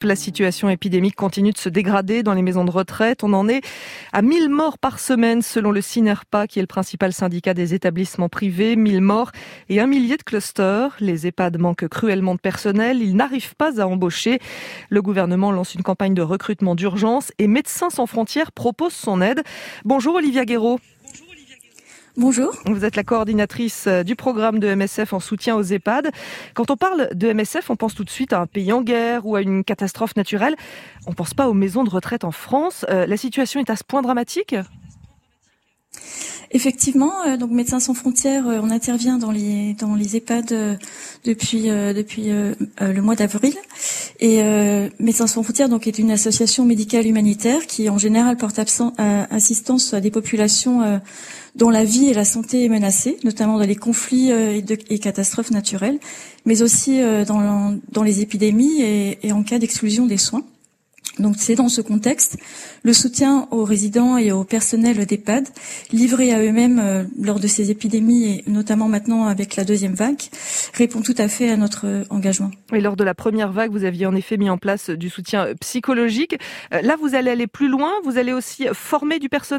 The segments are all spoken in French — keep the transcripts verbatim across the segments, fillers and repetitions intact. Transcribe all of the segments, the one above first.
La situation épidémique continue de se dégrader dans les maisons de retraite. On en est à mille morts par semaine selon le SYNERPA, qui est le principal syndicat des établissements privés. mille morts et un millier de clusters. Les EHPAD manquent cruellement de personnel. Ils n'arrivent pas à embaucher. Le gouvernement lance une campagne de recrutement d'urgence et Médecins sans frontières propose son aide. Bonjour Olivia Guéraud. Bonjour. Vous êtes la coordinatrice du programme de M S F en soutien aux EHPAD. Quand on parle de M S F, on pense tout de suite à un pays en guerre ou à une catastrophe naturelle. On ne pense pas aux maisons de retraite en France. Euh, la situation est à ce point dramatique ? Effectivement, euh, donc Médecins sans frontières, euh, on intervient dans les dans les EHPAD euh, depuis euh, depuis euh, euh, le mois d'avril. Et euh, Médecins sans frontières donc est une association médicale humanitaire qui en général porte absent, euh, assistance à des populations euh, dont la vie et la santé est menacée, notamment dans les conflits euh, et, de, et catastrophes naturelles, mais aussi euh, dans dans les épidémies et, et en cas d'exclusion des soins. Donc c'est dans ce contexte, le soutien aux résidents et au personnel d'EHPAD, livrés à eux-mêmes euh, lors de ces épidémies et notamment maintenant avec la deuxième vague, répond tout à fait à notre euh, engagement. Et lors de la première vague, vous aviez en effet mis en place du soutien psychologique. Euh, là, vous allez aller plus loin, vous allez aussi former du personnel ?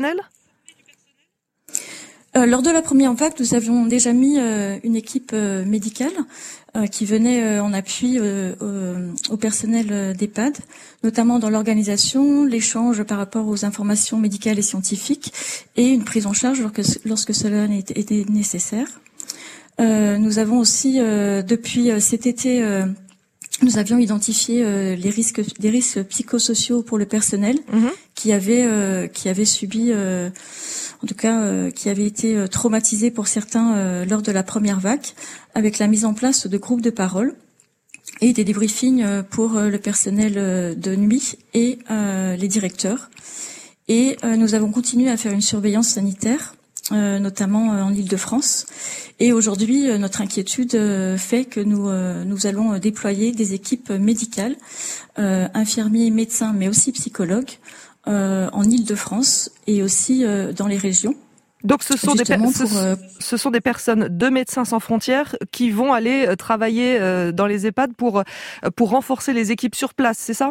Euh, lors de la première vague, nous avions déjà mis euh, une équipe euh, médicale euh, qui venait euh, en appui euh, au, au personnel euh, d'EHPAD, notamment dans l'organisation, l'échange par rapport aux informations médicales et scientifiques et une prise en charge lorsque, lorsque cela était nécessaire. Euh, nous avons aussi, euh, depuis cet été, euh, nous avions identifié euh, les risques, des risques psychosociaux pour le personnel mmh. qui avait euh, qui avait subi, euh, en tout cas, euh, qui avait été euh, traumatisé pour certains euh, lors de la première vague, avec la mise en place de groupes de parole et des débriefings euh, pour euh, le personnel euh, de nuit et euh, les directeurs. Et euh, nous avons continué à faire une surveillance sanitaire, euh, notamment euh, en Île-de-France. Et aujourd'hui, euh, notre inquiétude euh, fait que nous euh, nous allons déployer des équipes médicales, euh, infirmiers, médecins, mais aussi psychologues, euh, en Île-de-France et aussi euh, dans les régions. Donc ce sont, des per- pour, ce, euh... ce sont des personnes de Médecins sans frontières qui vont aller travailler dans les EHPAD pour, pour renforcer les équipes sur place, c'est ça ?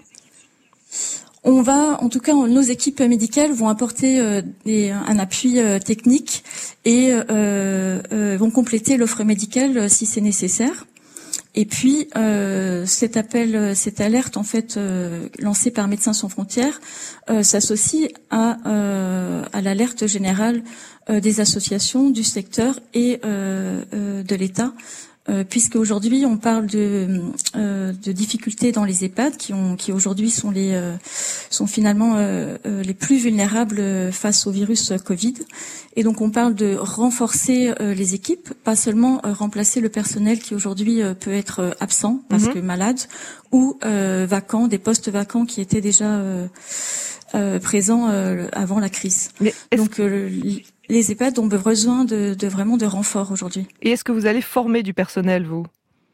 On va, en tout cas, nos équipes médicales vont apporter euh, des, un appui euh, technique et euh, euh, vont compléter l'offre médicale euh, si c'est nécessaire. Et puis euh, cet appel, cette alerte en fait euh, lancée par Médecins sans frontières euh, s'associe à, euh, à l'alerte générale euh, des associations du secteur et euh, euh, de l'État. Euh, puisque aujourd'hui on parle de, euh, de difficultés dans les EHPAD qui, ont, qui aujourd'hui sont les euh, sont finalement euh, euh, les plus vulnérables face au virus Covid, et donc on parle de renforcer euh, les équipes, pas seulement euh, remplacer le personnel qui aujourd'hui euh, peut être euh, absent parce mmh. que malade ou euh, vacant, des postes vacants qui étaient déjà euh, euh, présents euh, avant la crise. Donc euh, les EHPAD ont besoin de, de vraiment de renfort aujourd'hui. Et est-ce que vous allez former du personnel, vous ?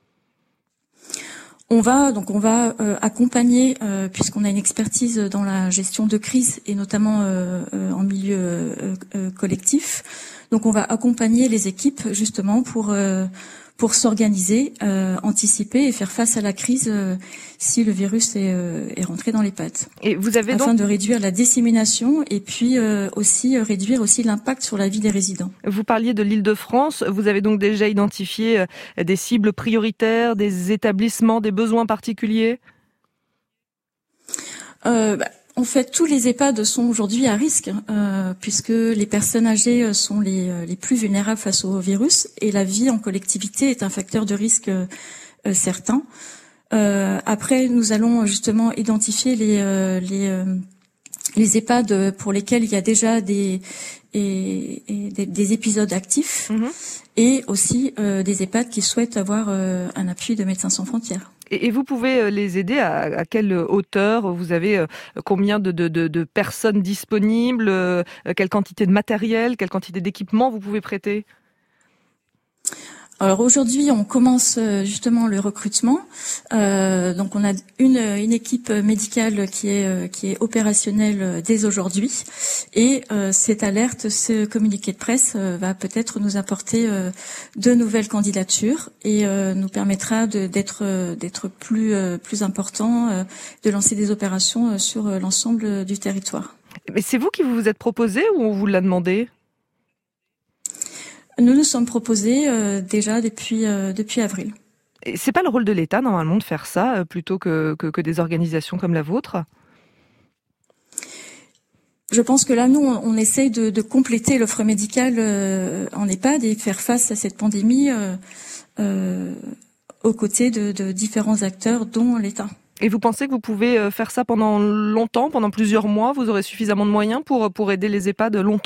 On va donc on va euh, accompagner, euh, puisqu'on a une expertise dans la gestion de crise et notamment euh, euh, en milieu euh, euh, collectif. Donc on va accompagner les équipes justement pour euh, pour s'organiser, euh, anticiper et faire face à la crise euh, si le virus est, euh, est rentré dans les pattes. Et vous avez afin donc... de réduire la dissémination et puis euh, aussi euh, réduire aussi l'impact sur la vie des résidents. Vous parliez de l'Île-de-France. Vous avez donc déjà identifié euh, des cibles prioritaires, des établissements, des besoins particuliers ? euh, bah, En fait, tous les EHPAD sont aujourd'hui à risque, euh, puisque les personnes âgées sont les, les plus vulnérables face au virus, et la vie en collectivité est un facteur de risque euh, certain. Euh, après, nous allons justement identifier les, euh, les, euh, les EHPAD pour lesquels il y a déjà des, et, et des, des épisodes actifs, mmh. et aussi euh, des EHPAD qui souhaitent avoir euh, un appui de Médecins sans frontières. Et vous pouvez les aider à, à quelle hauteur ? Vous avez combien de, de, de, de personnes disponibles ? Quelle quantité de matériel ? Quelle quantité d'équipement vous pouvez prêter ? Alors aujourd'hui, on commence justement le recrutement. Euh, donc on a une, une équipe médicale qui est qui est opérationnelle dès aujourd'hui, et euh, cette alerte, ce communiqué de presse euh, va peut-être nous apporter euh, de nouvelles candidatures et euh, nous permettra de, d'être d'être plus euh, plus important, euh, de lancer des opérations sur l'ensemble du territoire. Mais c'est vous qui vous vous êtes proposé ou on vous l'a demandé ? Nous nous sommes proposés euh, déjà depuis euh, depuis avril. Et c'est pas le rôle de l'État normalement de faire ça euh, plutôt que, que que des organisations comme la vôtre ? Je pense que là, nous, on, on essaye de, de compléter l'offre médicale euh, en EHPAD et faire face à cette pandémie euh, euh, aux côtés de, de différents acteurs, dont l'État. Et vous pensez que vous pouvez faire ça pendant longtemps, pendant plusieurs mois ? Vous aurez suffisamment de moyens pour pour aider les EHPAD longtemps ?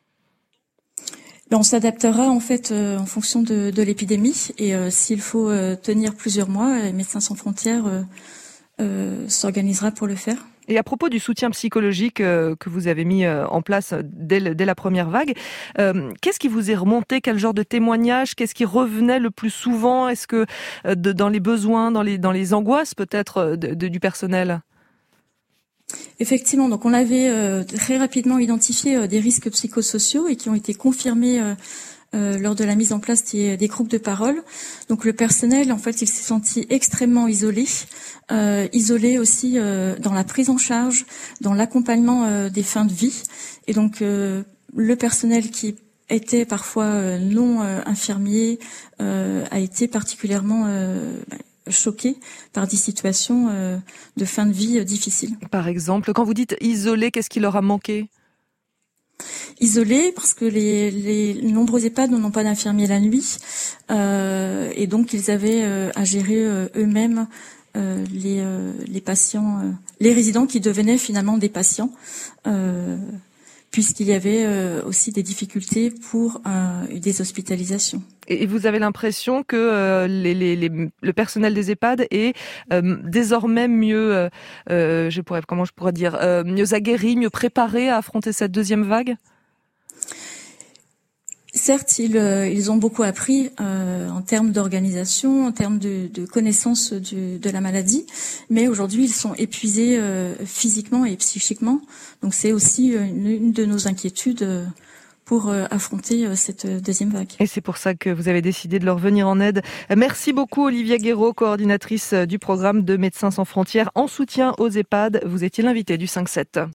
On s'adaptera en fait euh, en fonction de, de l'épidémie, et euh, s'il faut euh, tenir plusieurs mois, les Médecins sans frontières euh, euh, s'organisera pour le faire. Et à propos du soutien psychologique euh, que vous avez mis euh, en place dès, le, dès la première vague, euh, qu'est-ce qui vous est remonté ? Quel genre de témoignages ? Qu'est-ce qui revenait le plus souvent ? Est-ce que euh, de, dans les besoins, dans les, dans les angoisses peut-être de, de, du personnel ? Effectivement, donc on avait euh, très rapidement identifié euh, des risques psychosociaux et qui ont été confirmés euh, euh, lors de la mise en place des, des groupes de parole. Donc le personnel, en fait, il s'est senti extrêmement isolé, euh, isolé aussi euh, dans la prise en charge, dans l'accompagnement euh, des fins de vie. Et donc euh, le personnel qui était parfois euh, non euh, infirmier euh, a été particulièrement euh, choqués par des situations euh, de fin de vie euh, difficiles. Par exemple, quand vous dites isolés, qu'est-ce qui leur a manqué ? Isolés parce que les, les nombreux EHPAD n'ont pas d'infirmiers la nuit, euh, et donc ils avaient euh, à gérer euh, eux-mêmes euh, les, euh, les patients, euh, les résidents qui devenaient finalement des patients, euh, puisqu'il y avait euh, aussi des difficultés pour euh, des hospitalisations. Et vous avez l'impression que euh, les, les, les, le personnel des EHPAD est euh, désormais mieux, euh, je pourrais, comment je pourrais dire, euh, mieux aguerri, mieux préparé à affronter cette deuxième vague ? Certes, ils, euh, ils ont beaucoup appris euh, en termes d'organisation, en termes de, de connaissance du, de la maladie, mais aujourd'hui, ils sont épuisés euh, physiquement et psychiquement. Donc, c'est aussi une, une de nos inquiétudes euh, pour euh, affronter euh, cette deuxième vague. Et c'est pour ça que vous avez décidé de leur venir en aide. Merci beaucoup, Olivia Guéraud, coordinatrice du programme de Médecins sans frontières en soutien aux EHPAD. Vous étiez l'invitée du cinq sept.